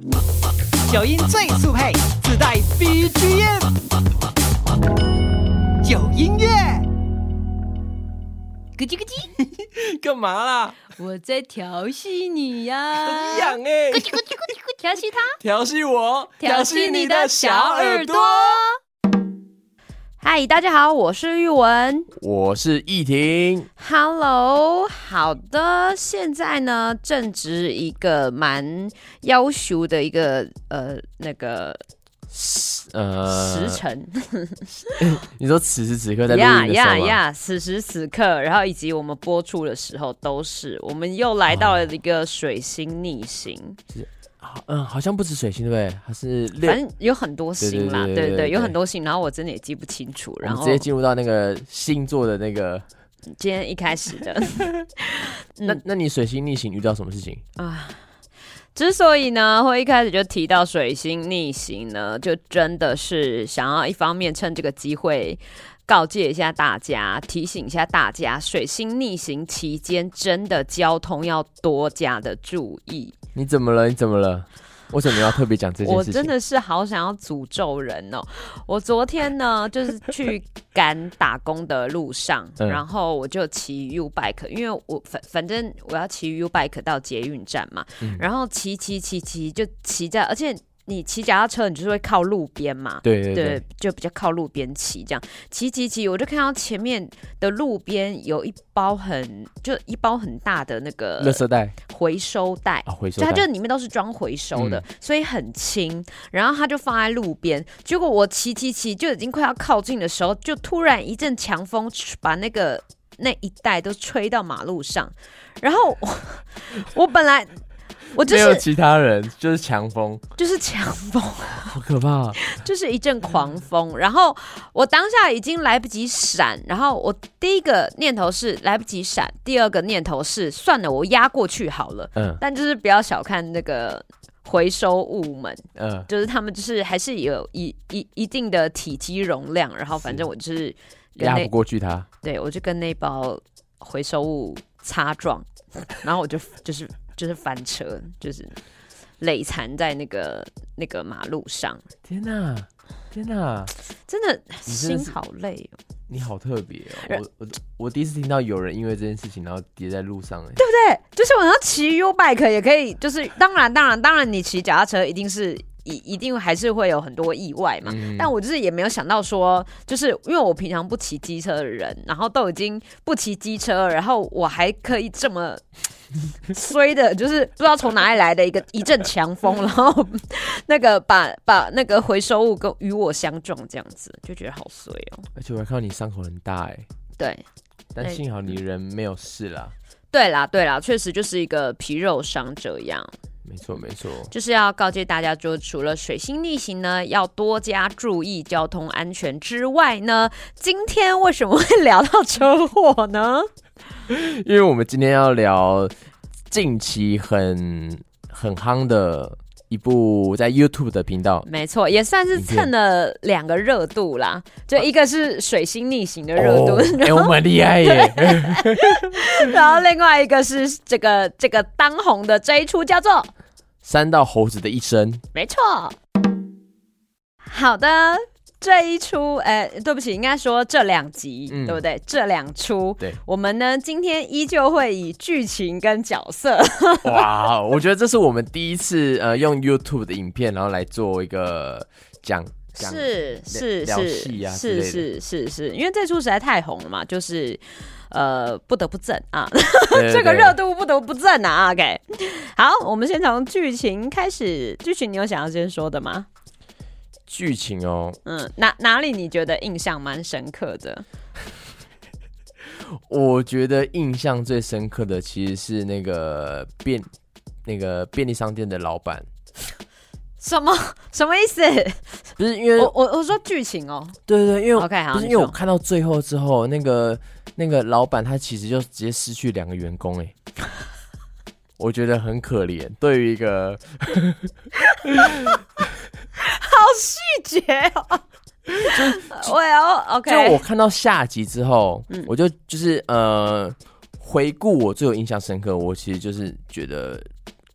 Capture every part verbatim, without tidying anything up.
九音最速配，自带 B G M。有音乐， 咯叽咯叽， 干嘛啦？ 我在调戏你呀！ 很痒哎！ 咯叽咯叽咯叽咯叽，调戏他， 调戏我， 调戏你的小耳朵。嗨，大家好，我是玉文， 我是易婷。 Hello， 好的，现在呢正值一个蛮要求的一个呃那个呃时辰。 你说此时此刻在录呀音的时候吗？ 呀呀！此时此刻，然后以及我们播出的时候，都是我们又来到了一个水星逆行。 嗯，好像不止水星，对不对？它是六， 反正有很多星啦，对对对对对对对对有很多星，然后我真的也记不清楚。然后我们直接进入到那个星座的那个。 今天一开始的， 那那你水星逆行遇到什么事情啊？之所以呢会一开始就提到水星逆行呢，就真的是想要一方面趁这个机会告诫一下大家，提醒一下大家，水星逆行期间真的交通要多加的注意。 你怎么了？你怎么了？为什么要特别讲这件事情？ 我真的是好想要诅咒人哦！我昨天呢，就是去赶打工的路上，嗯、然后我就骑 U bike， 因为我反反正我要骑 U bike 到捷运站嘛，嗯、然后骑骑骑骑就骑在，而且你骑脚踏车，你就是会靠路边嘛， 对对 对, 对，就比较靠路边骑，这样骑骑骑，我就看到前面的路边有一包很就一包很大的那个垃圾袋回收袋， 啊，回收袋， 它就里面都是装回收的， 嗯、 所以很轻。然后它就放在路边，结果我骑骑骑就已经快要靠近的时候，就突然一阵强风把那个那一袋都吹到马路上，然后我, 我本来。我就是、 没有其他人，就是强风， 就是强风， 好可怕、啊！ 就是一阵狂风，然后我当下已经来不及闪，然后我第一个念头是来不及闪，第二个念头是算了，我压过去好了。嗯，但就是不要小看那个回收物们，嗯，就是他们就是还是有一一一定的体积容量，然后反正我就是压不过去它， 对我就跟那包回收物擦撞，然后我就就是。就是翻车，就是累残在那个那个马路上。天哪，天哪， 真的心好累哦。 你好特别哦！我我我第一次听到有人因为这件事情然后跌在路上，哎， 对不对？就是我要骑 U bike 也可以，就是当然当然当然，你骑脚踏车一定是。一一定还是会有很多意外嘛，嗯、但我就是也没有想到说，就是因为我平常不骑机车的人，然后都已经不骑机车，然后我还可以这么衰的，就是不知道从哪里来的一个一阵强风，然后那个把把那个回收物跟与我相撞，这样子就觉得好衰哦。 而且我还看到你伤口很大哎， 对， 但幸好你人没有事啦。 对啦对啦，确实就是一个皮肉伤这样。 没错没错， 就是要告诫大家说，除了水星逆行呢，要多加注意交通安全之外呢，今天为什么会聊到车祸呢？ 因为我们今天要聊近期很很夯的一部在 YouTube 的频道， 没错，也算是蹭了两个热度啦。就一个是水星逆行的热度， 哎、哦，我蛮厉害耶。 然后另外一个是这个这个当红的这一出叫做《 山道猴子的一生》。 没错。好的，这一出，呃，对不起，应该说这两集，嗯、对不对？这两出， 对， 我们呢今天依旧会以剧情跟角色。 哇，我觉得这是我们第一次呃用 YouTube 的影片，然后来做一个讲。 是是是是是是是是，因为这出实在太红了嘛，就是呃不得不正啊，这个热度不得不正啊。OK， 好，我们先从剧情开始。剧情你有想要先说的吗？ 剧情哦， 嗯，哪哪里你觉得印象蛮深刻的？ 我觉得印象最深刻的其实是那个便那个便利商店的老板。 什么什么意思？ 不是因为我我我说剧情哦， 对对对，因为 OK 好， 不是因为我看到最后之后，那个那个老板他其实就直接失去两个员工哎，我觉得很可怜。对于一个好细节哦，就我要 OK， 就我看到下集之后，嗯、我就就是呃回顾我最有印象深刻，我其实就是觉得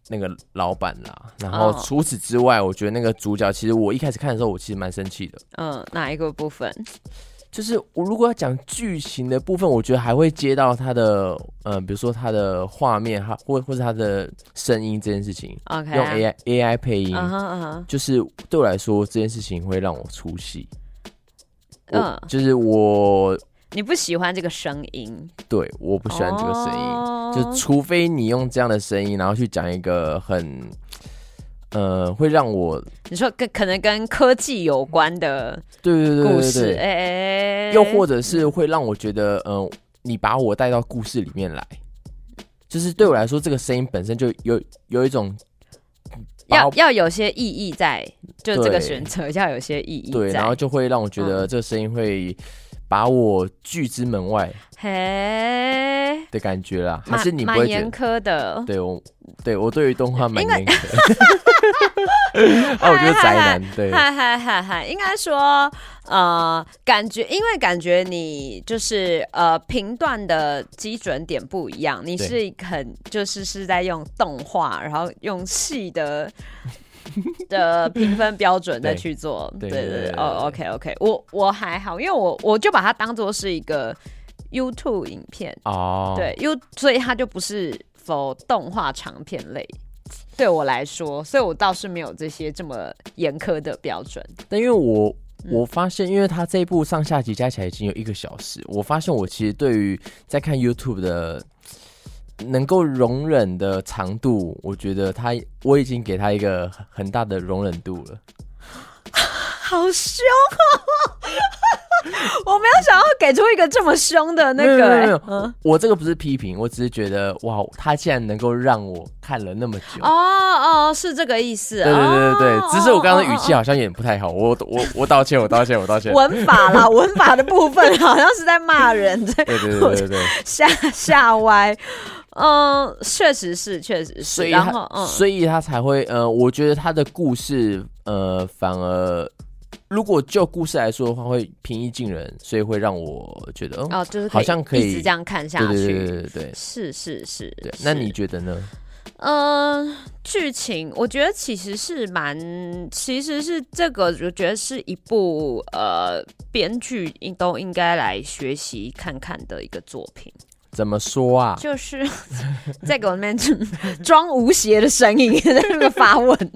那个老板啦。然后除此之外，我觉得那个主角，其实我一开始看的时候，我其实蛮生气的。 嗯，哪一个部分？ 就是我如果要讲剧情的部分，我觉得还会接到他的呃，比如说他的画面，哈，或或是他的声音这件事情。 OK， 用 A I A I 配音， uh huh, uh huh. 就是对我来说这件事情会让我出戏。 嗯， 就是我你不喜欢这个声音， 对，我不喜欢这个声音， 哦、 就除非你用这样的声音，然后去讲一个很。呃，会让我你说跟可能跟科技有关的对对对故事， 哎、 欸， 又或者是会让我觉得，嗯、呃，你把我带到故事里面来，就是对我来说，这个声音本身就有有一种要要有些意义在，就这个选择要有些意义在， 对，然后就会让我觉得这个声音会把我拒之门外， 嘿的感觉啦，还是你不会觉得蛮严苛的？ 对我，对我对于动画蛮严苛的。啊，我觉得宅男，对， 嗨嗨嗨嗨，应该说，呃，感觉，因为感觉你就是呃评断的基准点不一样，你是很就是是在用动画，然后用戏的。的评分标准再去做，对对 对, 对，哦 ，OK OK， 我我还好，因为我我就把它当作是一个 YouTube 影片哦，对 ，U， 所以它就不是 for 动画长片类，对我来说，所以我倒是没有这些这么严苛的标准。 但因为我我发现，因为它这一部上下集加起来已经有一个小时，我发现我其实对于在看 YouTube 的。能够容忍的长度，我觉得他我已经给他一个很大的容忍度了。 好凶哦！我没有想要给出一个这么凶的那个、欸， 没有没有没有、嗯，我这个不是批评，我只是觉得哇，他竟然能够让我看了那么久。 哦哦，是这个意思。 对对对对， 哦、 只是我刚刚的语气好像有点不太好，我我我道歉，我道歉，我道歉。 文法啦，文法的部分好像是在骂人，对对对对对对， 吓吓歪。嗯，确实是，确实是。 所以然后， 嗯，所以他才会，呃，我觉得他的故事，呃，反而如果就故事来说的话，会平易近人，所以会让我觉得， 哦，就是好像可以一直这样看下去。 对对对对 对, 对， 是是是。 对，那你觉得呢？ 嗯、呃，剧情我觉得其实是蛮，其实是这个，我觉得是一部呃，编剧都应该来学习看看的一个作品。 怎么说啊？ 就是在给我那边装无邪的声音在那个发问。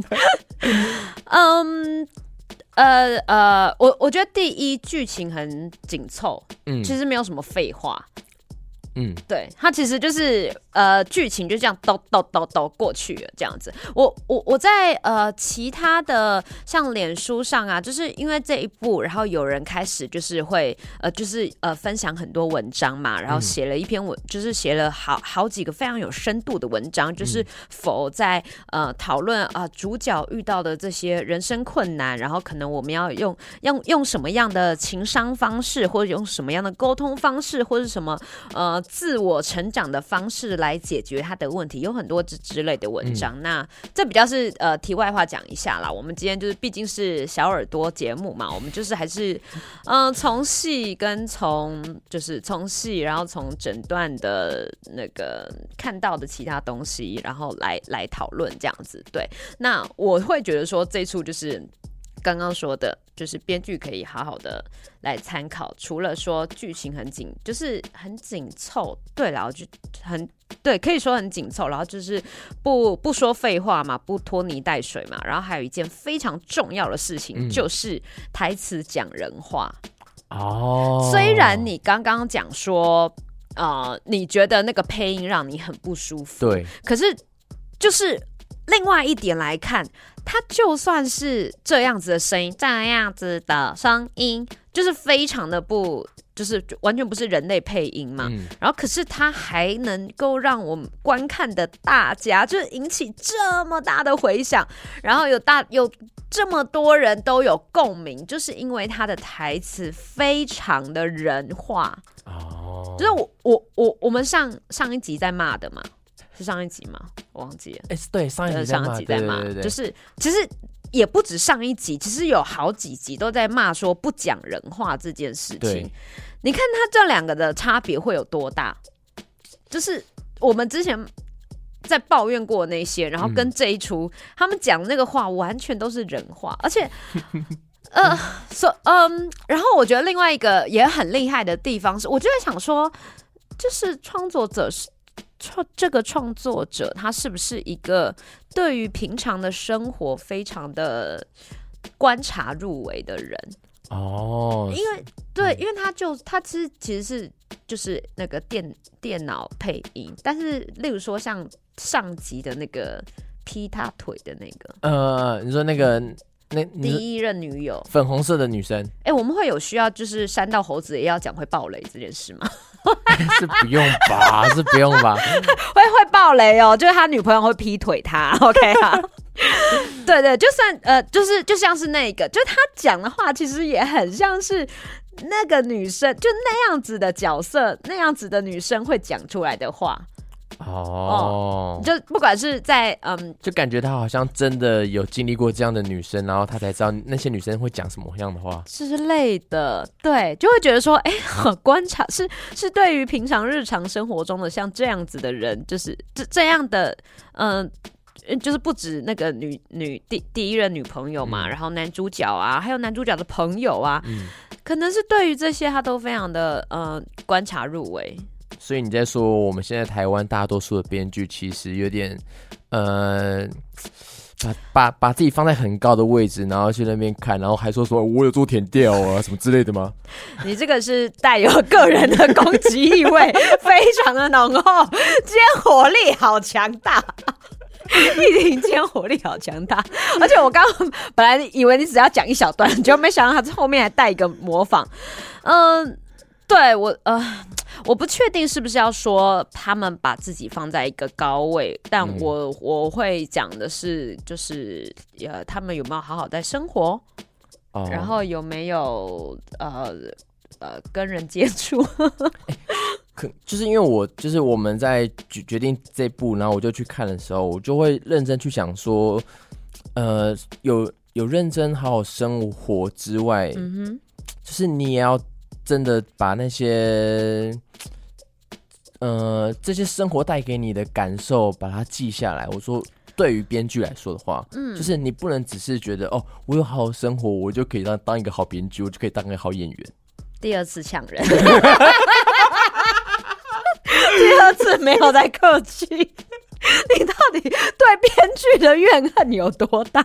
嗯，呃呃，我我觉得第一剧情很紧凑，嗯，其实没有什么废话。嗯，对，它其实就是呃，剧情就这样抖抖抖抖过去了，这样子。我我我在呃其他的像脸书上啊，就是因为这一部，然后有人开始就是会呃就是呃分享很多文章嘛，然后写了一篇文，嗯、就是写了好好几个非常有深度的文章，就是否在呃讨论啊、呃、主角遇到的这些人生困难，然后可能我们要用用用什么样的情商方式，或者用什么样的沟通方式，或者什么呃。自我成长的方式来解决他的问题，有很多之之类的文章。嗯、那这比较是呃题外话讲一下啦。我们今天就是毕竟是小耳朵节目嘛，我们就是还是嗯从戏跟从就是从戏，然后从整段的那个看到的其他东西，然后来来讨论这样子。对，那我会觉得说这一出就是刚刚说的。就是编剧可以好好的来参考，除了说剧情很紧，就是很紧凑，对，然后就很对，可以说很紧凑，然后就是不不说废话嘛，不拖泥带水嘛，然后还有一件非常重要的事情，嗯、就是台词讲人话。哦，虽然你刚刚讲说，呃，你觉得那个配音让你很不舒服， 对， 可是就是另外一点来看。他就算是这样子的声音，这样子的声音，就是非常的不，就是完全不是人类配音嘛。嗯、然后，可是他还能够让我们观看的大家，就是引起这么大的回响，然后有大有这么多人都有共鸣，就是因为他的台词非常的人化。哦，就是我我我我们上上一集在骂的嘛。是上一集吗？我忘记了。 哎、欸，对，上一集在骂，上一集在骂， 就是其实也不止上一集，其实有好几集都在骂说不讲人话这件事情。你看他这两个的差别会有多大？就是我们之前在抱怨过那些，然后跟这一出、嗯、他们讲那个话完全都是人话，而且呃，所嗯，然后我觉得另外一个也很厉害的地方是，我就在想说，就是创作者是创这个创作者，他是不是一个对于平常的生活非常的观察入微的人？哦，因为对，因为他就他其实其实是就是那个电电脑配音，但是例如说像上集的那个劈他腿的那个，呃， 你说那个那第一任女友， 粉红色的女生， 哎、欸，我们会有需要就是山道猴子也要讲会爆雷这件事吗？ 是不用吧，是不用吧， 会会爆雷哦，就是他女朋友会劈腿他 ，OK 啊。对对，就算呃，就是就像是那个，就是他讲的话，其实也很像是那个女生，就那样子的角色，那样子的女生会讲出来的话。哦, 哦，就不管是在嗯， 就感觉他好像真的有经历过这样的女生，然后他才知道那些女生会讲什么样的话之类的。对，就会觉得说，哎、欸，观察是是对于平常日常生活中的像这样子的人，就是这这样的嗯。就是不止那个女女第第一任女朋友嘛、嗯，然后男主角啊，还有男主角的朋友啊，嗯、可能是对于这些他都非常的呃观察入微。 所以你在说我们现在台湾大多数的编剧其实有点呃把把把自己放在很高的位置，然后去那边看，然后还说说我有做田调啊什么之类的吗？ 你这个是带有个人的攻击意味，非常的浓厚，今天火力好强大。一听今天火力好强大，而且我刚刚本来以为你只要讲一小段，结果没想到他后面还带一个模仿。嗯、呃，对我呃，我不确定是不是要说他们把自己放在一个高位，但我、嗯、我会讲的是，就是呃，他们有没有好好在生活，哦、然后有没有呃呃跟人接触。 可就是因为我就是我们在决定这部，然后我就去看的时候，我就会认真去想说，呃，有有认真好好生活之外，嗯哼，就是你也要真的把那些，呃，这些生活带给你的感受把它记下来。我说，对于编剧来说的话，嗯，就是你不能只是觉得哦，我有好好生活，我就可以当当一个好编剧，我就可以当一个好演员。 第二次呛人。第二次没有在客气，你到底对编剧的怨恨有多大？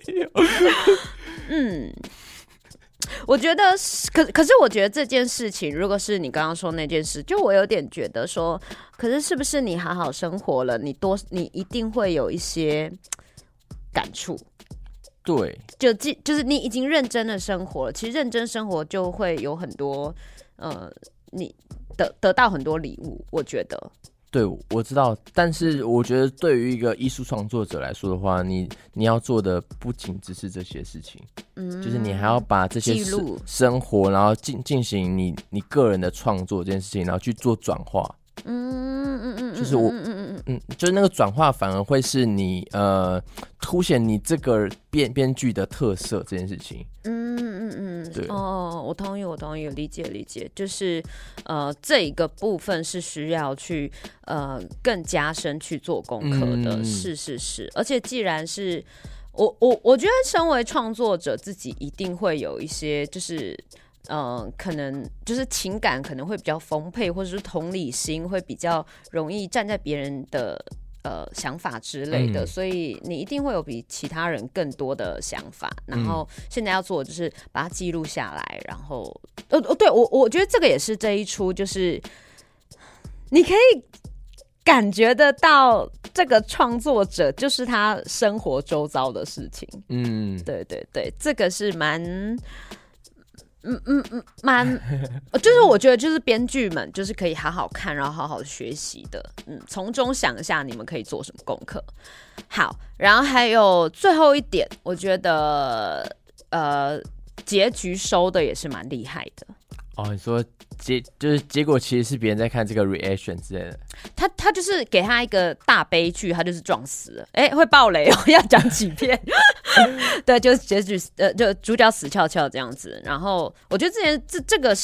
嗯，我觉得可可是我觉得这件事情，如果是你刚刚说那件事，就我有点觉得说，可是是不是你好好生活了，你多你一定会有一些感触？ 对， 就就是你已经认真的生活了，其实认真生活就会有很多呃，你。得, 得到很多礼物，我觉得。 对，我知道，但是我觉得对于一个艺术创作者来说的话，你你要做的不仅只是这些事情，嗯，就是你还要把这些生活，然后进进行你你个人的创作这件事情，然后去做转化。嗯嗯嗯，就是我嗯嗯嗯嗯，就是那个转化反而会是你呃凸显你这个编编剧的特色这件事情。嗯嗯嗯，对哦，我同意，我同意，理解理解，就是呃这一个部分是需要去呃更加深去做功课的，嗯、是是是，而且既然是我我我觉得身为创作者自己一定会有一些就是。呃，可能就是情感可能会比较丰沛，或者是同理心会比较容易站在别人的呃想法之类的、嗯，所以你一定会有比其他人更多的想法。然后现在要做的就是把它记录下来，然后呃对我我觉得这个也是这一出，就是你可以感觉得到这个创作者就是他生活周遭的事情。嗯，对对对，这个是蛮。嗯嗯嗯，蛮，就是我觉得就是编剧们就是可以好好看，然后好好学习的，嗯，从中想一下你们可以做什么功课。好，然后还有最后一点，我觉得呃，结局收的也是蛮厉害的。 哦，你说结就是结果其实是别人在看这个 reaction 之类的， 他他就是给他一个大悲剧，他就是撞死了，哎、欸，会爆雷哦，要讲几遍？对，就是结局，呃，就主角死翘翘这样子。然后我觉得之前这这个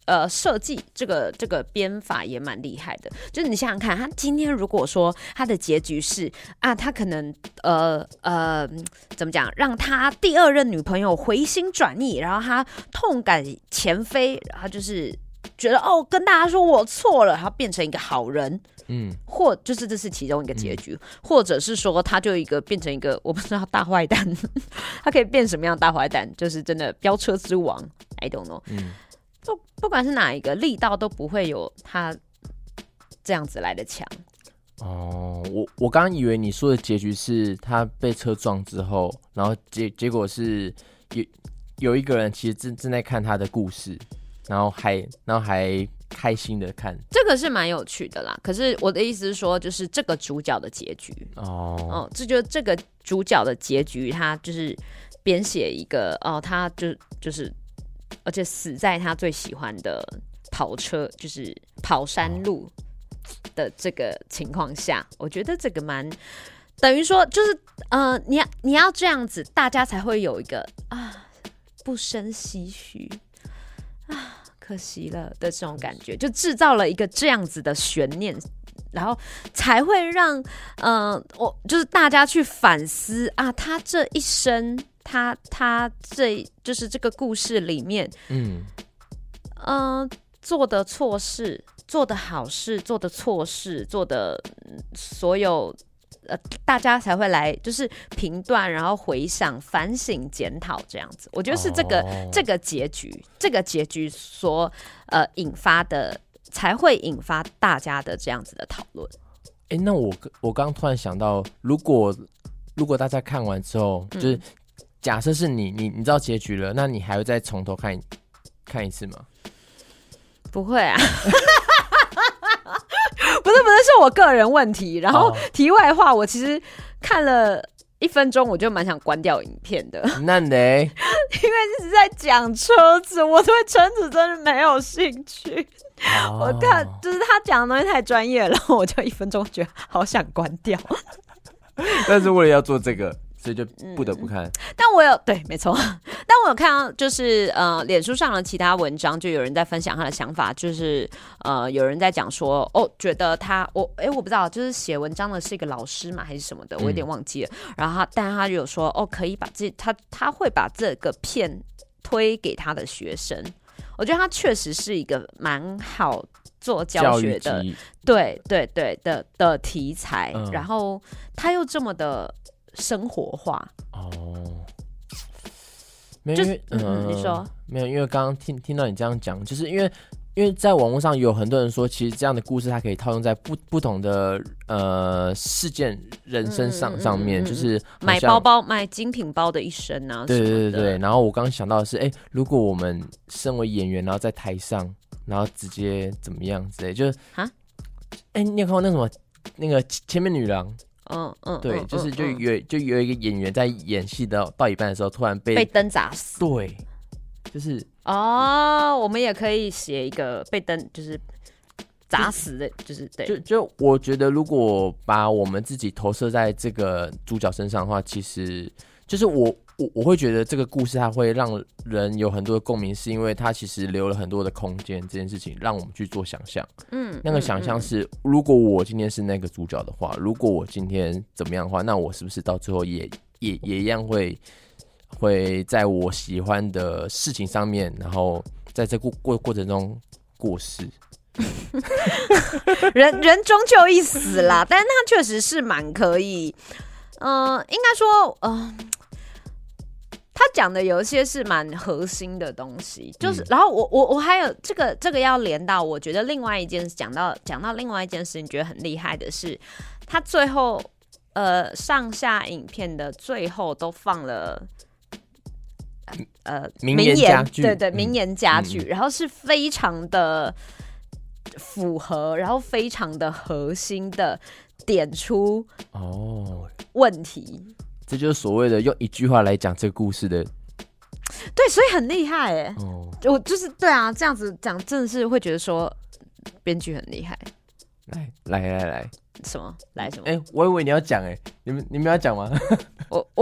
呃设计这个这个编法也蛮厉害的。就是你想想看，他今天如果说他的结局是啊，他可能呃呃怎么讲，让他第二任女朋友回心转意，然后他痛改前非，然后就是觉得哦，跟大家说我错了，然后变成一个好人。嗯，或就是这是其中一个结局，嗯、或者是说他就一个变成一个我不知道大坏蛋，他可以变什么样的大坏蛋？就是真的飙车之王 ，I don't know。嗯，不不管是哪一个力道都不会有他这样子来的强。 哦，我我刚刚以为你说的结局是他被车撞之后，然后结结果是有有一个人其实正正在看他的故事，然后还然后还。开心的看， 这个是蛮有趣的啦。可是我的意思是说，就是这个主角的结局哦，哦，这就这个主角的结局，他就是编写一个哦，他就就是，而且死在他最喜欢的跑车，就是跑山路的这个情况下，我觉得这个蛮等于说，就是呃，你要你要这样子，大家才会有一个啊不生唏嘘啊。可惜了的这种感觉，就制造了一个这样子的悬念，然后才会让呃，我就是大家去反思啊，他这一生，他他这就是这个故事里面，嗯，呃，做的错事、做的好事、做的错事、做的所有。呃，大家才会来，就是评断，然后回想、反省、检讨这样子。我觉得是这个、oh. 这个结局，这个结局所呃引发的，才会引发大家的这样子的讨论。 哎、欸，那我我刚突然想到，如果如果大家看完之后，嗯、就是假设是你你你知道结局了，那你还会再从头看看一次吗？ 不会啊。不是不是，是我个人问题。然后题外话，我其实看了一分钟，我就蛮想关掉影片的。 那呢？因为一直在讲车子，我对车子真的没有兴趣。哦、我看就是他讲的东西太专业了，然后我就一分钟觉得好想关掉。 但是为了要做这个。所以就不得不看、嗯， 但我有对，没错，但我有看到，就是呃，脸书上的其他文章，就有人在分享他的想法，就是呃，有人在讲说，哦，觉得他，我哎，我不知道，就是写文章的是一个老师嘛，还是什么的，我有点忘记了。嗯、然后他，但他有说，哦，可以把这他他会把这个片推给他的学生，我觉得他确实是一个蛮好做教学的，对对对的的题材，嗯、然后他又这么的。生活化哦， 没有，因为嗯、呃，你说没有，因为刚刚听听到你这样讲，就是因为因为在网络上有很多人说，其实这样的故事它可以套用在不不同的呃事件人生上、嗯、上面，就是买包包买精品包的一生啊， 对对对对。然后我刚刚想到的是，哎、欸，如果我们身为演员，然后在台上，然后直接怎么样之类，就是啊，哎、欸，你有看过那什么那个千面女郎？嗯嗯，对，嗯、就是就有、嗯、就有一个演员在演戏的到一半的时候，突然被被灯砸死。 对，就是哦，我们也可以写一个被灯就是砸死的，就是对。 就就我觉得，如果把我们自己投射在这个主角身上的话，其实就是我我我会觉得这个故事它会让人有很多的共鸣，是因为它其实留了很多的空间，这件事情让我们去做想象。嗯，那个想象是，嗯、如果我今天是那个主角的话，如果我今天怎么样的话，那我是不是到最后也也也一样会会在我喜欢的事情上面，然后在这过过过程中过世？ 人人终究一死啦，但是他确实是蛮可以，嗯、呃，应该说，嗯、呃。他讲的有一些是蛮核心的东西，就是，嗯、然后我我我还有这个这个要连到，我觉得另外一件讲到讲到另外一件事情，觉得很厉害的是，他最后呃上下影片的最后都放了呃名言佳句， 对对，名言佳句，嗯、然后是非常的符合，然后非常的核心的点出哦问题。 这就是所谓的用一句话来讲这个故事的， 对，所以很厉害哎、欸。哦，我就是对啊，这样子讲真的是会觉得说编剧很厉害。 来来来来， 什么来什么？ 哎、欸，我以为你要讲哎、欸，你们你们要讲吗？ 我我我刚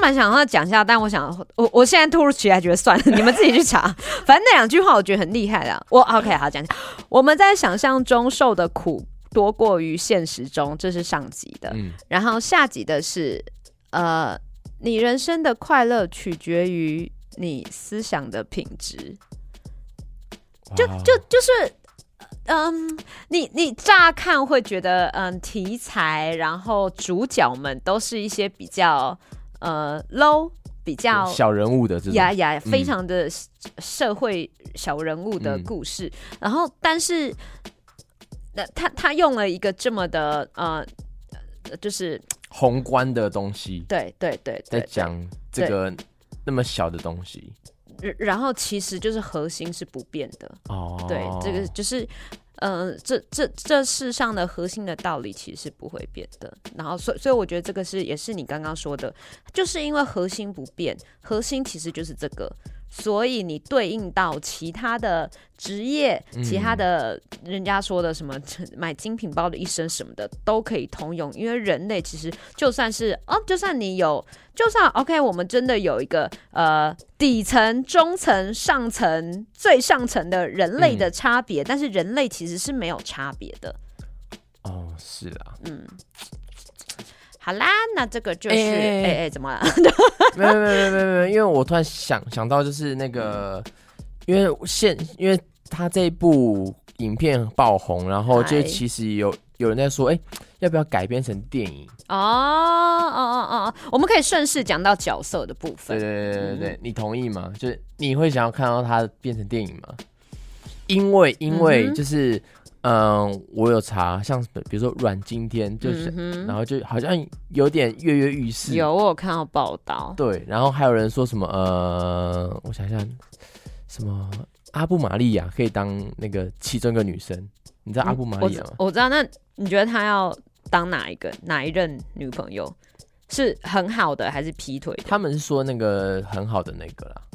蛮想要讲一下，但我想我我现在突如其来觉得算了，你们自己去查。反正那两句话我觉得很厉害的。我 OK 好讲一下，我们在想象中受的苦多过于现实中，这是上集的。嗯、然后下集的是呃，你人生的快乐取决于你思想的品质。就就就是。嗯，你你乍看会觉得，嗯，题材，然后主角们都是一些比较呃 low， 比较小人物的这种， 呀呀，非常的社会小人物的故事。嗯、然后，但是，那他他用了一个这么的呃，就是宏观的东西， 对对 对, 对， 在讲这个那么小的东西。 然后其实就是核心是不变的哦， 对，这个就是，嗯、呃，这这这世上的核心的道理其实是不会变的。然后，所以所以我觉得这个是也是你刚刚说的，就是因为核心不变，核心其实就是这个，所以你对应到其他的职业，其他的人家说的什么买精品包的一生什么的都可以通用，因为人类其实就算是哦，就算你有。就算 OK， 我们真的有一个呃底层、中层、上层、最上层的人类的差别、嗯，但是人类其实是没有差别的。 哦，是啊， 嗯，好啦，那这个就是哎哎、欸，怎么了？ 没有没有没有没有没有，因为我突然想想到就是那个，因为现因为他这一部影片爆红，然后就其实有有人在说，哎、欸，要不要改编成电影？ 哦哦哦哦，我们可以顺势讲到角色的部分。 对对对对对、嗯，你同意吗？就是你会想要看到它变成电影吗？因为因为就是，嗯、呃，我有查，像比如说阮经天，就是、嗯，然后就好像有点跃跃欲试。 有，我有看到报道。 对，然后还有人说什么，呃，我想想，什么阿布玛利亚可以当那个其中一个女生，你知道阿布玛利亚吗？ 嗯、我, 我知道，那你觉得她要？当哪一个哪一任女朋友是很好的还是劈腿的？ 他们是说那个很好的那个啦。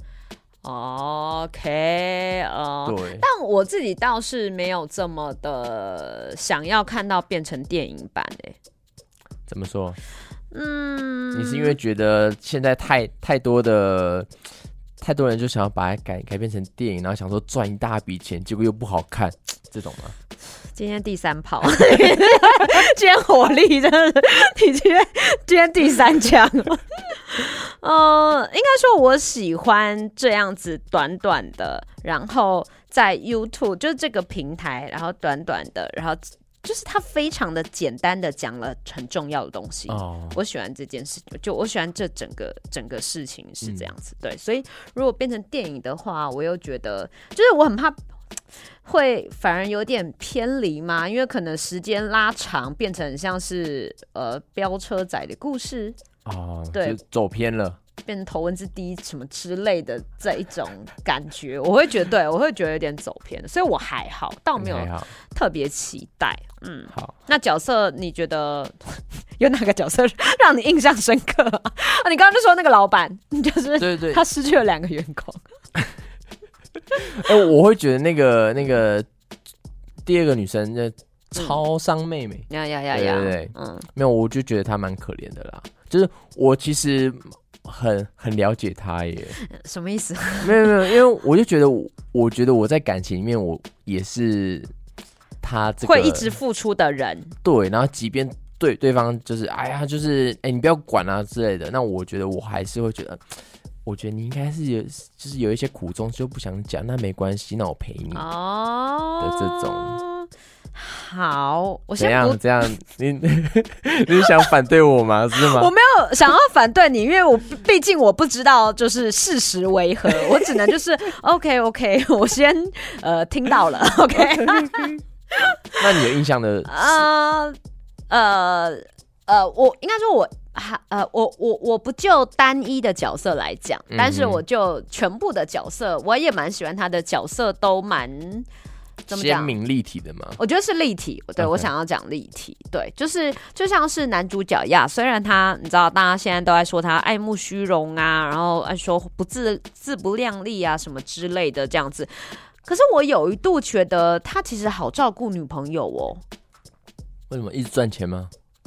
OK， 哦、呃， 对。 但我自己倒是没有这么的想要看到变成电影版诶、欸。 怎么说？ 嗯， 你是因为觉得现在太太多的太多人就想要把它改改编成电影，然后想说赚一大笔钱，结果又不好看，这种吗？ 今天第三炮，今天火力真的是，你今天今天第三枪。呃，应该说我喜欢这样子短短的，然后在 YouTube 就是这个平台，然后短短的，然后就是它非常的简单的讲了很重要的东西。哦，我喜欢这件事，就我喜欢这整个整个事情是这样子、嗯。对，所以如果变成电影的话，我又觉得就是我很怕。会反而有点偏离嘛，因为可能时间拉长，变成像是呃飙车仔的故事哦，对，就走偏了， 变成头文字 D 什么之类的这一种感觉，我会觉得对，我会觉得有点走偏，所以我还好，倒没有特别期待。嗯，好，那角色你觉得有哪个角色让你印象深刻啊？啊你刚刚就说那个老板，就是对对，他失去了两个员工。 哎、欸，我会觉得那个那个第二个女生叫超商妹妹， 呀呀呀呀， 对对对，嗯，没有，我就觉得她蛮可怜的啦。就是我其实很很了解她耶， 什么意思？ 没有没有，因为我就觉得我，我觉得我在感情里面，我也是她这个会一直付出的人。 对，然后即便对对方就是哎呀，就是哎、欸、你不要管啊之类的，那我觉得我还是会觉得。我觉得你应该是有，就是有一些苦衷就不想讲，那没关系，那我陪你哦的这种。 好，我先怎样？这样你你是想反对我吗？是吗？ 我没有想要反对你，因为我毕竟我不知道就是事实为何，我只能就是 OK OK， 我先呃听到了 OK。 那你有印象的？ 呃呃呃，我应该说我。呃，我我我不就单一的角色来讲、嗯，但是我就全部的角色，我也蛮喜欢他的角色，都蛮怎么讲？ 鲜明立体的嘛。 我觉得是立体，对、okay. 我想要讲立体，对，就是就像是男主角呀，虽然他你知道，大家现在都在说他爱慕虚荣啊，然后爱说不自自不量力啊什么之类的这样子，可是我有一度觉得他其实好照顾女朋友哦。 为什么一直赚钱吗？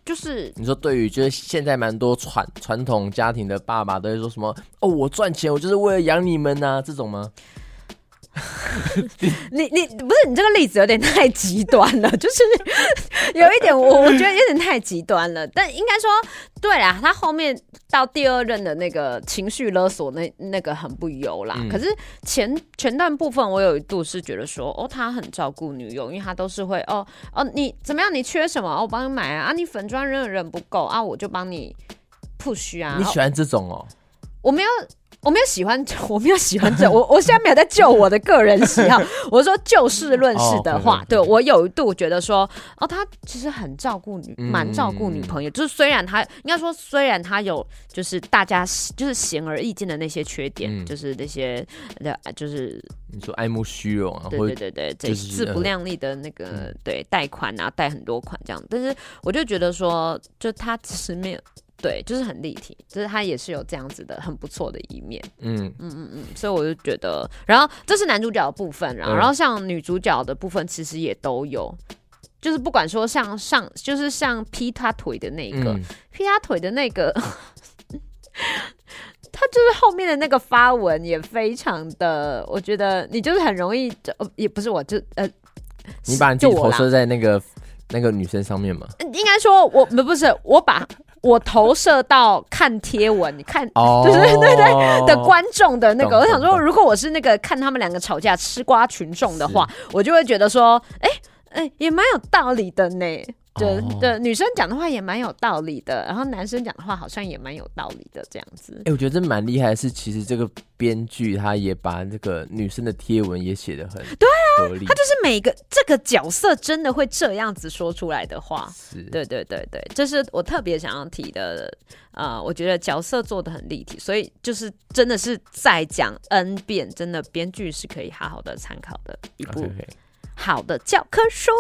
就是你说对于就是现在蛮多传传统家庭的爸爸都会说什么哦，我赚钱我就是为了养你们呐、啊，这种吗？ 你你不是你这个例子有点太极端了，就是有一点我我觉得有点太极端了。但应该说，对啦，他后面到第二任的那个情绪勒索那那个很不油啦。嗯、可是前前段部分，我有一度是觉得说，哦，他很照顾女友，因为他都是会哦哦，你怎么样？你缺什么？哦、我帮你买啊！啊，你粉砖人人不够啊，我就帮你 push 啊。 你喜欢这种哦？ 我没有。我没有喜欢，我没有喜欢这，我我现在没有在就我的个人喜好，我说就事论事的话， oh, okay, okay. 对我有一度觉得说，哦，他其实很照顾女，蛮、嗯、照顾女朋友，就是虽然他应该说，虽然他有就是大家就是显而易见的那些缺点，嗯、就是那些就是你说爱慕虚荣啊， 对对对对，这、就是自不量力的那个、嗯、对贷款啊，贷很多款这样，但是我就觉得说，就他其实没有。对，就是很立体，就是他也是有这样子的很不错的一面，嗯嗯嗯嗯，所以我就觉得，然后这是男主角的部分，然后、嗯、然后像女主角的部分其实也都有，就是不管说像上，就是像劈他腿的那个，嗯、劈他腿的那个，他就是后面的那个发文也非常的，我觉得你就是很容易，也不是我就呃， 你把你自己投射在那个那个女生上面吗？ 应该说我不是我把。我投射到看贴文，你看，哦、就是对对的观众的那个，我想说，如果我是那个看他们两个吵架吃瓜群众的话，我就会觉得说，哎、欸、哎、欸，也蛮有道理的呢。对、哦、对，女生讲的话也蛮有道理的，然后男生讲的话好像也蛮有道理的，这样子。 哎、欸，我觉得这蛮厉害的是，其实这个编剧他也把这个女生的贴文也写得很对啊，他就是每个这个角色真的会这样子说出来的话，是，对对对对，这是我特别想要提的。呃，我觉得角色做得很立体，所以就是真的是再讲 N 遍，真的编剧是可以好好的参考的一部好的教科书。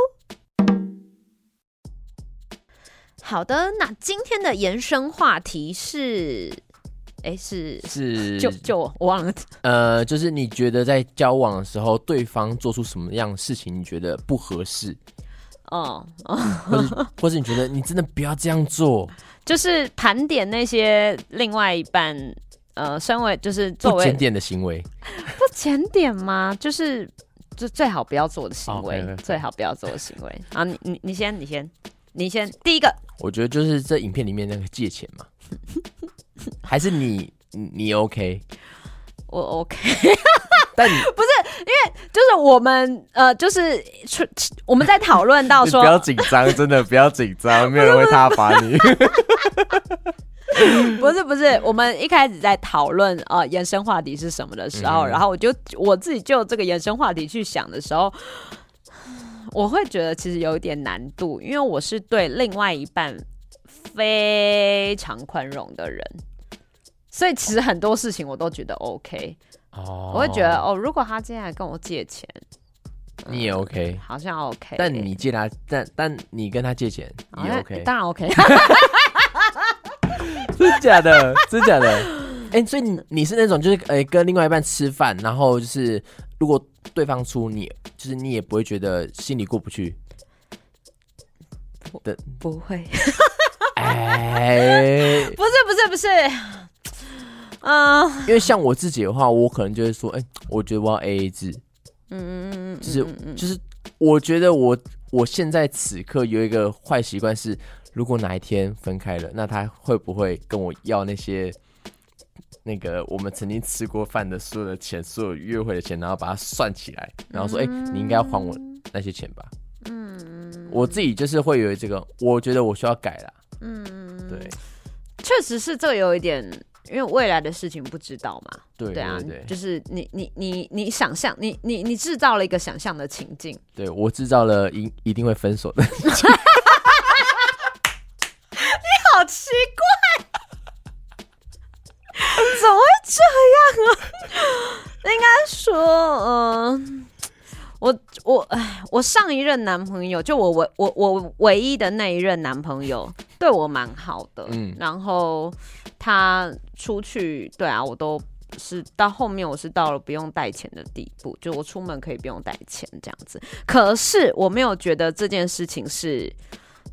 好的，那今天的延伸话题是，哎，是是就就我我忘了， 呃，就是你觉得在交往的时候，对方做出什么样的事情，你觉得不合适？哦，或是或是你觉得你真的不要这样做， 就是盘点那些另外一半，呃，身为就是作为不检点的行为， 不检点吗？就是就最好不要做的行为， okay, okay. 最好不要做的行为。啊，你你你先，你先。你先第一个， 我觉得就是这影片里面那个借钱嘛，还是你你 OK？ 我 OK， 但你不是因为就是我们呃，就是我们在讨论到说， 不要紧张，真的不要紧张，没有人会挞伐你。 不是不是，我们一开始在讨论呃延伸话题是什么的时候，嗯、然后我就我自己就这个延伸话题去想的时候。我会觉得其实有一点难度，因为我是对另外一半非常宽容的人，所以其实很多事情我都觉得 OK。哦，我会觉得哦，如果他接下来跟我借钱， 你也 OK，、 嗯、好像 OK。 但你借他，但但你跟他借钱也 OK，、 哦、当然 OK。 真假的？真假的？哎、欸，所以 你, 你是那种就是哎、欸、跟另外一半吃饭，然后就是如果对方出你，就是你也不会觉得心里过不去的，不会。 哎， 不是不是不是，嗯、呃， 因为像我自己的话，我可能就会说，哎、欸，我觉得我要 A A 制，嗯嗯嗯嗯，就是就是我觉得我我现在此刻有一个坏习惯是，如果哪一天分开了，那他会不会跟我要那些？那个我们曾经吃过饭的所有的钱，所有约会的钱，然后把它算起来，然后说，哎、嗯欸，你应该要还我那些钱吧。嗯，我自己就是会有这个，我觉得我需要改啦。嗯，对， 确实是这个有一点，因为未来的事情不知道嘛。 对对啊， 对对， 就是你你你你想象，你你你制造了一个想象的情境。 对，我制造了一一定会分手的。你好奇怪。怎么会这样啊？应该说，嗯、呃，我我我上一任男朋友，就我我我我唯一的那一任男朋友，对我蛮好的。嗯，然后他出去，对啊，我都是到后面我是到了不用带钱的地步，就我出门可以不用带钱这样子。可是我没有觉得这件事情是。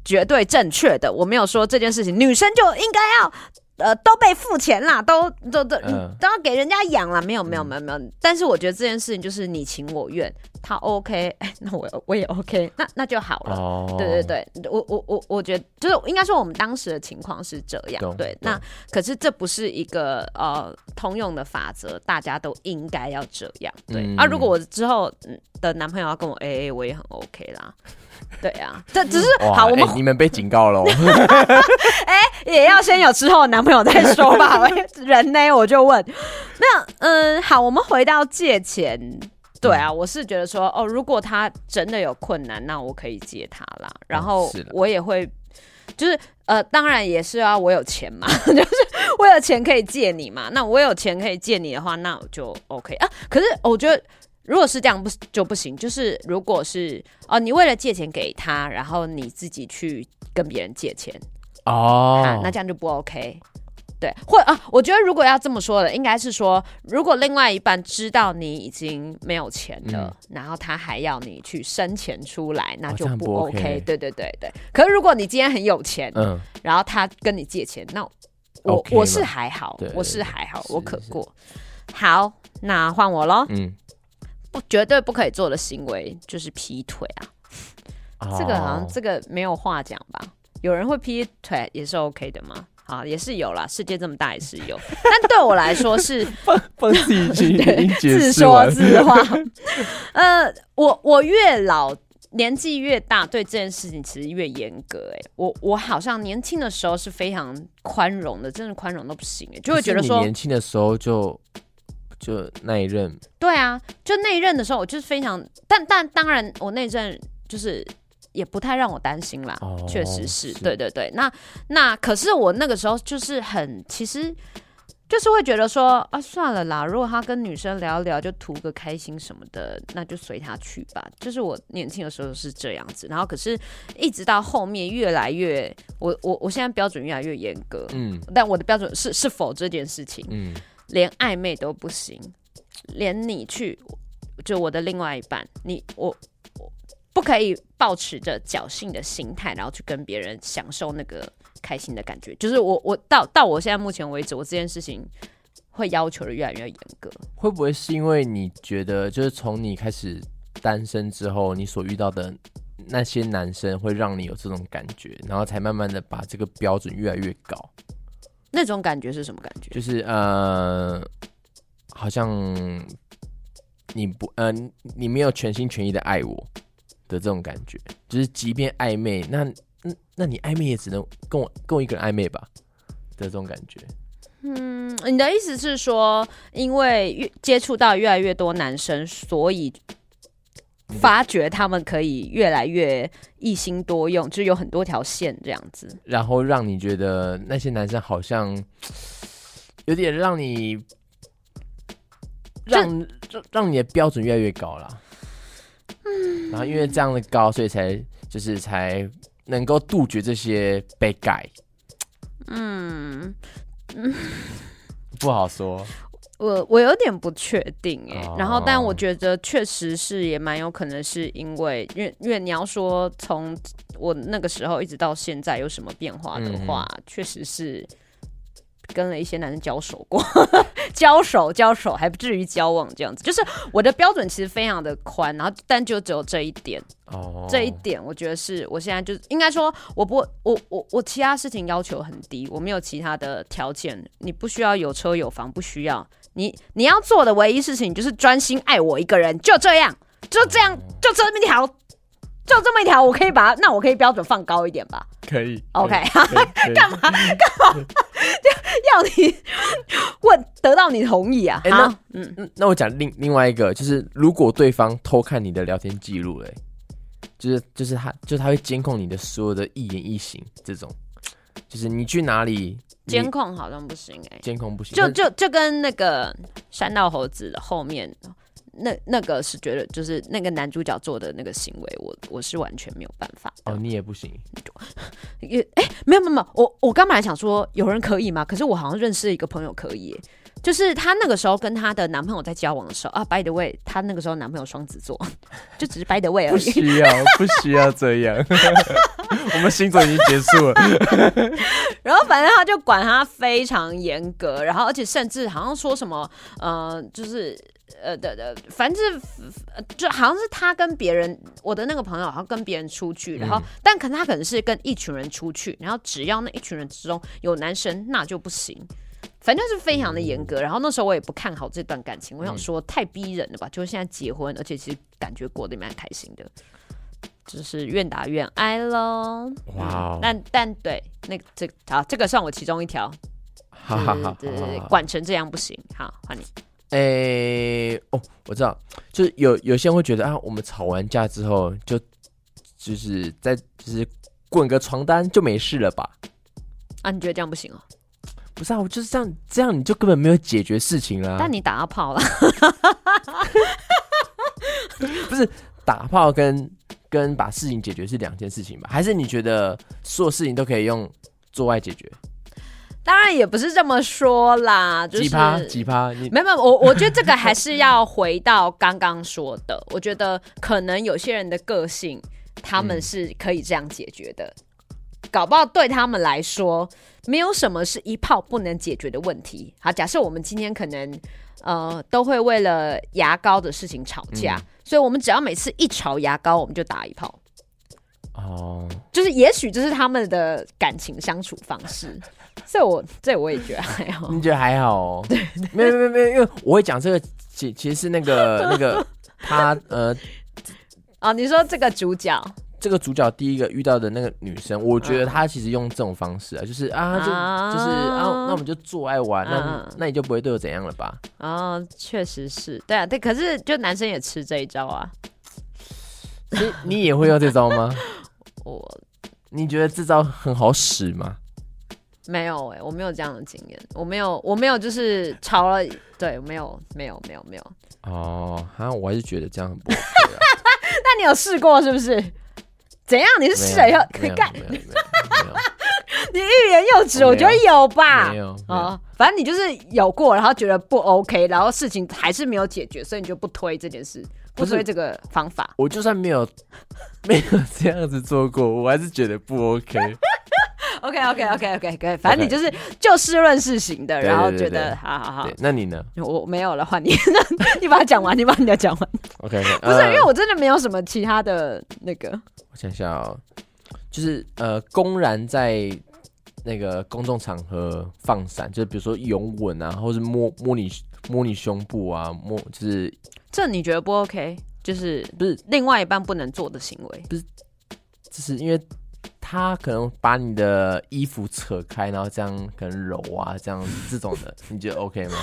绝对正确的，我没有说这件事情女生就应该要。呃，都被付钱啦，都都都、嗯、都要给人家养啦，没有没有没有没有。但是我觉得这件事情就是你情我愿，他 OK， 哎，那我我也 OK， 那那就好了。哦、对对对，我我我我觉得就是应该说我们当时的情况是这样，对。那可是这不是一个呃通用的法则，大家都应该要这样。对、嗯、啊，如果我之后的男朋友要跟我 A A， 我也很 OK 啦。对啊，这只是好，我们、 欸、你们被警告了。 哎、欸，也要先有之后的男朋友再说吧。人呢，我就问，那嗯，好，我们回到借钱。对啊，我是觉得说，哦，如果他真的有困难，那我可以借他啦。然后我也会，就是呃，当然也是啊，我有钱嘛，就是我有钱可以借你嘛。那我有钱可以借你的话，那我就 OK 啊。可是我觉得。如果是这样不就不行，就是如果是哦，你为了借钱给他，然后你自己去跟别人借钱哦、啊，那这样就不 OK。对，或啊，我觉得如果要这么说的，应该是说，如果另外一半知道你已经没有钱了，嗯、然后他还要你去生钱出来，那就不 OK。哦、不 OK 对对对对。可是如果你今天很有钱，嗯，然后他跟你借钱，那我、OK、我是还好，对对对我是还好，我可过。好，那换我咯。嗯。不，绝对不可以做的行为就是劈腿啊！ oh. 这个好像这个没有话讲吧？有人会劈腿也是 OK 的吗？好，也是有啦，世界这么大也是有。但对我来说是帮自己自说自话。呃，我我越老年纪越大，对这件事情其实越严格。哎，我我好像年轻的时候是非常宽容的，真的宽容都不行哎，就会觉得说你年轻的时候就。就那一任， 对啊，就那一任的时候，我就是非常，但但当然，我那一任就是也不太让我担心啦，确、哦、实是，是对对对。那那可是我那个时候就是很，其实就是会觉得说啊，算了啦，如果他跟女生聊聊，就图个开心什么的，那就随他去吧。就是我年轻的时候是这样子，然后可是一直到后面越来越，我我我现在标准越来越严格，嗯，但我的标准是是否这件事情，嗯。连暧昧都不行，连你去，就我的另外一半，你我我不可以抱持着侥幸的心态，然后去跟别人享受那个开心的感觉。就是我我到到我现在目前为止，我这件事情会要求的越来越严格。 会不会是因为你觉得，就是从你开始单身之后，你所遇到的那些男生会让你有这种感觉，然后才慢慢的把这个标准越来越高？ 那种感觉是什么感觉？ 就是呃，好像你不呃，你没有全心全意的爱我的这种感觉。就是即便暧昧，那那你暧昧也只能跟我跟我一个人暧昧吧的这种感觉。 嗯，你的意思是说，因为越接触到越来越多男生，所以发觉他们可以越来越一心多用，就是有很多条线这样子， 然后让你觉得那些男生好像有点让你让让你的标准越来越高啦。嗯，然后因为这样的高，所以才就是才能够杜绝这些被盖。嗯嗯，不好说。 我我有点不确定哎、欸，oh. 然后但我觉得确实是也蛮有可能是因为，因为因为你要说从我那个时候一直到现在有什么变化的话，确、嗯、实是跟了一些男生交手过，交手交手还不至于交往这样子，就是我的标准其实非常的宽，然后但就只有这一点，哦、oh. ，这一点我觉得是我现在就应该说我不我我我其他事情要求很低，我没有其他的条件，你不需要有车有房，不需要。你你要做的唯一事情就是专心爱我一个人，就这样，就这样，就这么一条，就这么一条，我可以把它，那我可以标准放高一点吧？ 可以 ，OK， 干嘛干嘛要你问得到你同意啊？ 欸、那嗯，那我讲另另外一个，就是如果对方偷看你的聊天记录，哎，就是就是他就是他会监控你的所有的一言一行，这种，就是你去哪里。 监控好像不行哎、欸， 监控不行， 就就就跟那个山道猴子的后面那那个是觉得就是那个男主角做的那个行为，我我是完全没有办法的。 哦，你也不行？ 也哎、欸，没有没有没有，我我刚本来想说有人可以吗？可是我好像认识一个朋友可以、欸，就是她那个时候跟她的男朋友在交往的时候啊 ，by the way， 她那个时候男朋友双子座，就只是 by the way 而已， 不需要不需要这样。 我们星座已经结束了。 然后反正他就管他非常严格，然后而且甚至好像说什么呃，就是呃的的，反正是就好像是他跟别人，我的那个朋友好像跟别人出去，然后、嗯、但可能他可能是跟一群人出去，然后只要那一群人之中有男生，那就不行。反正是非常的严格，然后那时候我也不看好这段感情，我想说太逼人了吧，就是现在结婚，而且其实感觉过得蛮开心的，就是愿打愿挨咯。哇、wow 嗯！但但对，那个这好，这个算我其中一条，好好好，管成这样不行。好，换你。 诶、欸，哦，我知道，就是有有些人会觉得啊，我们吵完架之后就就是在就是滚个床单就没事了吧？ 啊，你觉得这样不行哦？ 不是啊，我就是这样，这样你就根本没有解决事情啦。 但你打到炮了， 不是打炮跟跟把事情解决是两件事情吧？还是你觉得所有事情都可以用做爱解决？ 当然也不是这么说啦，就是几趴几趴，你没有没有，我我觉得这个还是要回到刚刚说的，我觉得可能有些人的个性，他们是可以这样解决的。嗯搞不好对他们来说，没有什么是一炮不能解决的问题。好，假设我们今天可能呃都会为了牙膏的事情吵架，嗯、所以我们只要每次一吵牙膏，我们就打一炮。哦，就是也许这是他们的感情相处方式。所以我这我也觉得还好。 你觉得还好哦？对，没有没有没有，因为我会讲这个，其其实是那个那个他呃， 哦，你说这个主角。 这个主角第一个遇到的那个女生，我觉得她其实用这种方式啊，就是啊，就、啊、就是啊，那我们就做爱玩，那、啊、那你就不会对我怎样了吧？ 哦，确实是，对啊，对，可是就男生也吃这一招啊。 你你也会用这招吗？ 我， 你觉得这招很好使吗？ 没有哎、欸，我没有这样的经验，我没有，我没有就是吵了，对，没有，没有，没有，没有。 哦，好像我还是觉得这样很不 OK 啊。 那你有试过是不是？怎样？你是试了以后可以干？ 没有，没有，没有。 你欲言又止，我觉得有吧。 没有啊、 哦，反正你就是有过，然后觉得不 OK， 然后事情还是没有解决，所以你就不推这件事，不推这个方法。 我就算没有没有这样子做过，我还是觉得不 OK。 OK OK OK OK OK， 反正你就是就事论事型的， okay. 然后觉得好好好。 那你呢？ 我没有了，换你。你把它讲完，你把你的讲完。 OK， 不是、呃、因为我真的没有什么其他的那个。 我想想哦，就是呃，公然在那个公众场合放闪，就是比如说拥吻啊，或是摸摸你摸你胸部啊，摸就是这你觉得不 OK？ 就是不是另外一半不能做的行为？ 不是，就是因为。他可能把你的衣服扯开，然后这样可能揉啊，这样这种的，你觉得 OK 吗？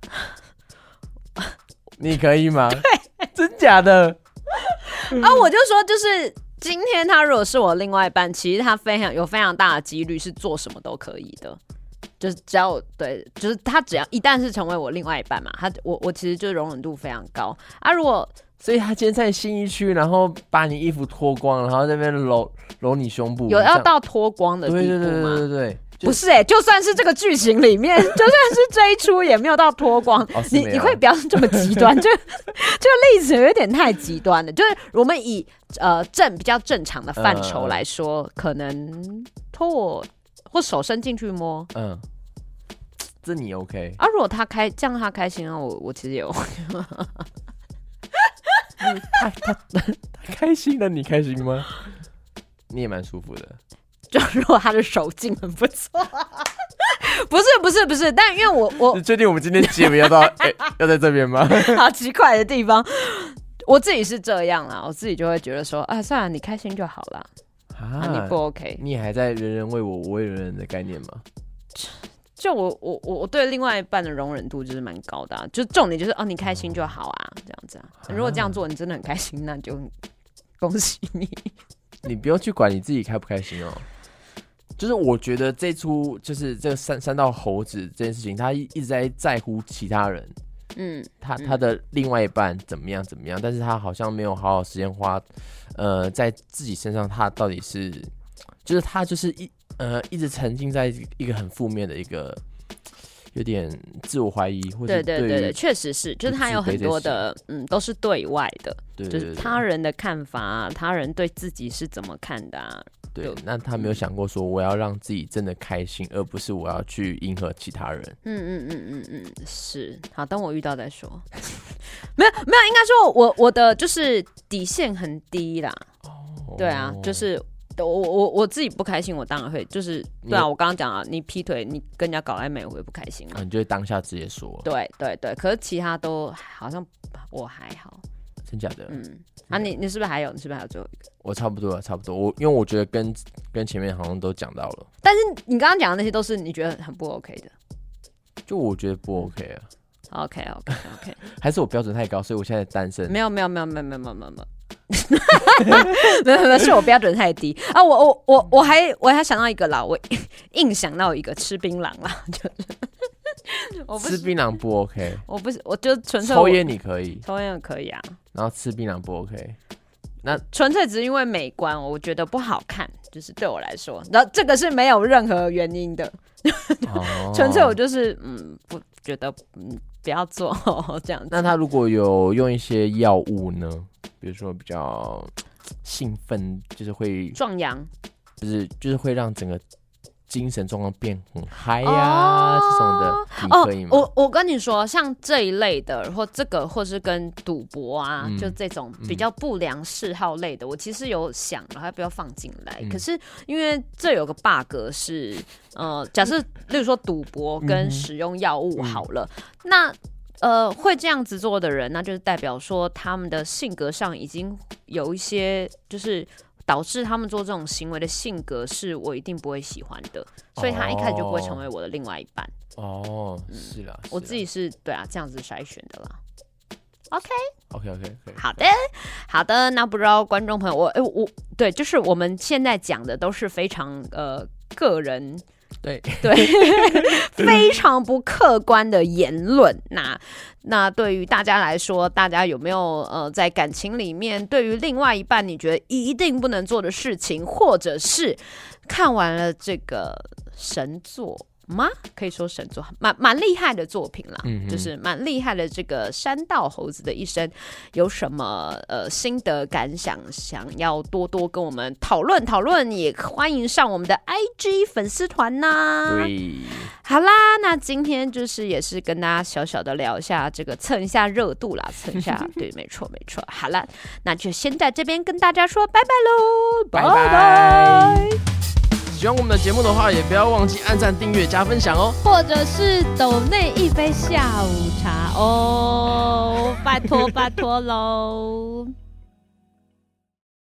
你可以吗？ 对， 真假的？ 啊，我就说，就是今天他如果是我另外一半，其实他非常有非常大的几率是做什么都可以的，就是只要对，就是他只要一旦是成为我另外一半嘛，他我我其实就容忍度非常高啊。如果所以他今天在信义区，然后把你衣服脱光，然后在那边揉揉你胸部， 有要到脱光的地步吗？ 对对对对对， 不是哎、欸，就算是这个剧情里面，就算是这一出也没有到脱光。哦、你你会不要这么极端？就这个例子有点太极端了。就是我们以呃正比较正常的范畴来说，呃、可能脱我或手伸进去摸，嗯， 这你 OK 啊？如果他开这样他开心啊，我我其实也 OK。 他他他开心了，你开心吗？你也蛮舒服的。 就如果他的手劲很不错，不是不是不是，但因为我我你确定我们今天结尾要到、欸、要在这边吗？ 好奇怪的地方，我自己是这样啦，我自己就会觉得说，啊，算了，你开心就好了。啊，你不 OK？ 你还在人人为我，我为人人的概念吗？ 就我我我对另外一半的容忍度就是蛮高的、啊，就重点就是哦，你开心就好啊，这样子啊。如果这样做你真的很开心，那就恭喜你。 你不用去管你自己开不开心哦。就是我觉得这出就是这个三三道猴子这件事情，他一直在在乎其他人，嗯，他他的另外一半怎么样怎么样，但是他好像没有好好时间花，呃，在自己身上，他到底是，就是他就是一。呃，一直沉浸在一个很负面的一个，有点自我怀疑，或者对对对对，确实是，就是他有很多的，嗯，都是对外的， 对对对对， 就是他人的看法啊，他人对自己是怎么看的啊， 对，那他没有想过说我要让自己真的开心，而不是我要去迎合其他人。 嗯嗯嗯嗯嗯，是。好，等我遇到再说。没有没有，应该说我我的就是底线很低啦。哦，对啊，就是我我我自己不开心，我当然会就是对啊，我刚刚讲了，你劈腿，你跟人家搞暧昧，我会不开心啊。 啊，你就会当下直接说。 对对对，可是其他都好像我还好。 真假的？ 嗯。啊你，你是不是还有？你是不是还有最后一个？ 我差不多了，差不多。我因为我觉得跟跟前面好像都讲到了， 但是你刚刚讲的那些都是你觉得很不 OK 的， 就我觉得不 OK 啊。 OK OK OK， 还是我标准太高，所以我现在单身。 没有没有没有没有没有没有没有没有，没有没有，是我标准太低啊！我我我我还我还想到一个啦，我硬想到一个吃槟榔啦，就是我不吃槟榔不 OK， 我不是我就纯粹抽烟你可以， 抽烟可以啊， 然后吃槟榔不 OK， 那纯粹只是因为美观，我觉得不好看，就是对我来说，然后这个是没有任何原因的，纯、哦、粹我就是嗯不觉得嗯不要做这样子。 那他如果有用一些药物呢？比如说比较兴奋，就是会壮阳， 就是就是会让整个精神状况变很嗨呀、啊哦、这种的，你可以吗？ 哦、我我跟你说，像这一类的，或这个，或是跟赌博啊，嗯、就这种比较不良嗜好类的，嗯、我其实有想了，要不要放进来？嗯、可是因为这有个 bug 是，呃，假设例如说赌博跟使用药物好了，嗯、那。呃，会这样子做的人，那就是代表说他们的性格上已经有一些，就是导致他们做这种行为的性格是我一定不会喜欢的，所以他一开始就不会成为我的另外一半。 哦，嗯、是啦， 我自己是对啊，这样子筛选的啦。OK OK OK， 好的好的，那不知道观众朋友，我哎我对，就是我们现在讲的都是非常呃个人。 对对，非常不客观的言论。那那对于大家来说，大家有没有呃在感情里面，对于另外一半你觉得一定不能做的事情，或者是看完了这个神作吗？可以说神作，蛮蛮厉害的作品啦，嗯、就是蛮厉害的这个山道猴子的一生，有什么呃心得感想，想要多多跟我们讨论讨论，也欢迎上我们的 I G 粉丝团呐。 对， 好啦，那今天就是也是跟大家小小的聊一下这个蹭一下热度啦，蹭一下，对，没错没错。好啦，那就先在这边跟大家说拜拜喽， 拜拜。喜欢我们的节目的话，也不要忘记按赞、订阅、加分享哦， 或者是抖内一杯下午茶哦，拜托拜托喽。